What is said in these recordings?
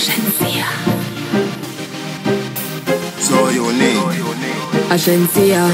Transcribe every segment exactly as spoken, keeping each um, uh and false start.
So unique. Ashensia.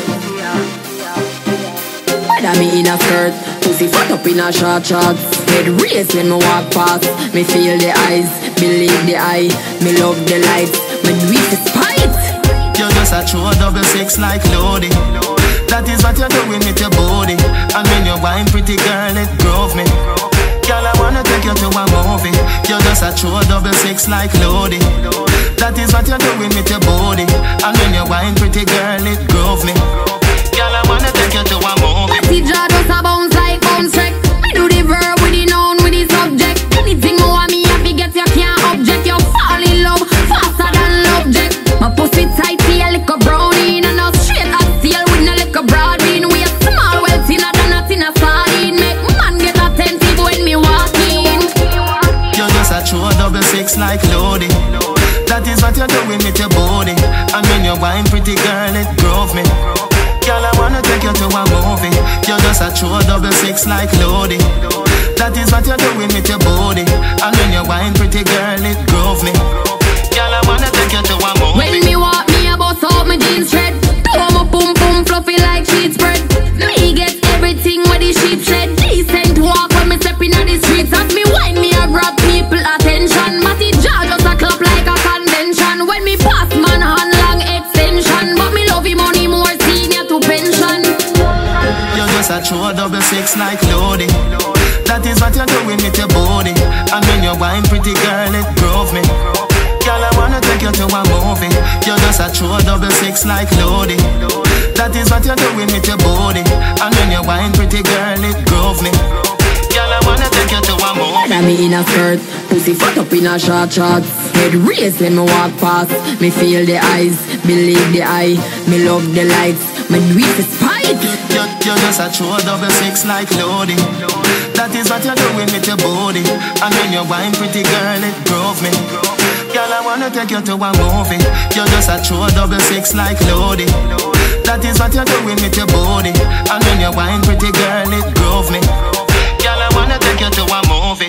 Whether me in a skirt, pussy fat up in a short shorts. Head race when me walk past. Me feel the eyes, believe the eye. Me love the lights, me do it for spite. You're just a true double six like Lodi. That is what you're doing with your body. And when you're wine, pretty girl, it drove me. Girl, I wanna take you to a movie. You're just a true double six like Lodi. That is what you're doing with your body. And when you're wine, pretty girl, it drove me. Girl, I wanna take you to a movie. The jaw just a bounce like bounce track. Me do the verb with the noun with the subject. Anything you want me happy get you can't object. You fall in love faster than object. My pussy tight feel like a brownie. And a straight up steel with no like a broad bean. We a small well thinner than a thinner sardine. Make man get attentive when me walk in. You're just a true double six like Lodi. That is what you're doing with your body. And when you're wine, pretty girl, it drove me. Girl, I wanna take you to a movie. You're just a true double six like Lodi. That is what you're doing with your body. And when you're wine, pretty girl, it drove me. Girl, I wanna take you to a movie. When me walk, me a bust out my jeans shred. Do my pum pum fluffy like sheet spread. Me get everything where the sheep shed. Decent walk when me step in the streets. As me wine, me a grab people attention. But the jaw just a clap like a convention. When me pass man hand long extension. But me love him money more senior to pension. You're just a true double six like Lodi. That is what you're doing with your body. And when you're wine, pretty girl, it drove me. Girl, I wanna take you to a movie. You're just a true double six like Lodi. That is what you're doing with your body. And when you're wine, pretty girl, it drove me. Girl, I wanna take you to a movie. Whether me in a skirt, pussy fat up in a short shorts. Head race when me walk past. Me feel the eyes, believe the eye. Me love the lights, me do it for spite. You're, you're just a true double six like Lodi. That is what you're doing with your body. And when you're wine, pretty girl, it drove me. Girl, I wanna take you to a movie. You're just a true double six like Lodi. That is what you're doing with your body. And when you're wine, pretty girl, it drove me. Girl, I wanna take you to a movie.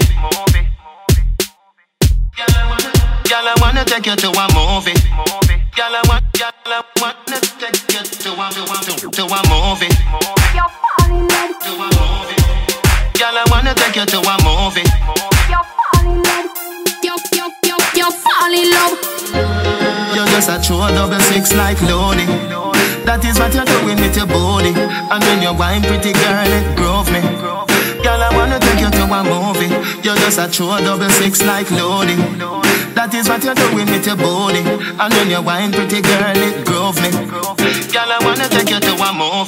Girl, I wanna take you to a movie. Girl, I want, girl, I wanna take you to a, to a, to a movie. You're falling dead. To a movie. Girl, I wanna take you to a movie. You're falling dead. Yo, yo, yo, yo, fall in love. You're just a true double six like Lodi. That is what you're doing with your body. And when you're wine, pretty girl, it drove me. Girl, I wanna take you to a movie. You're just a true double six like Lodi. That is what you're doing with your body. And when you're wine, pretty girl, it drove me. Girl, I wanna take you to a movie.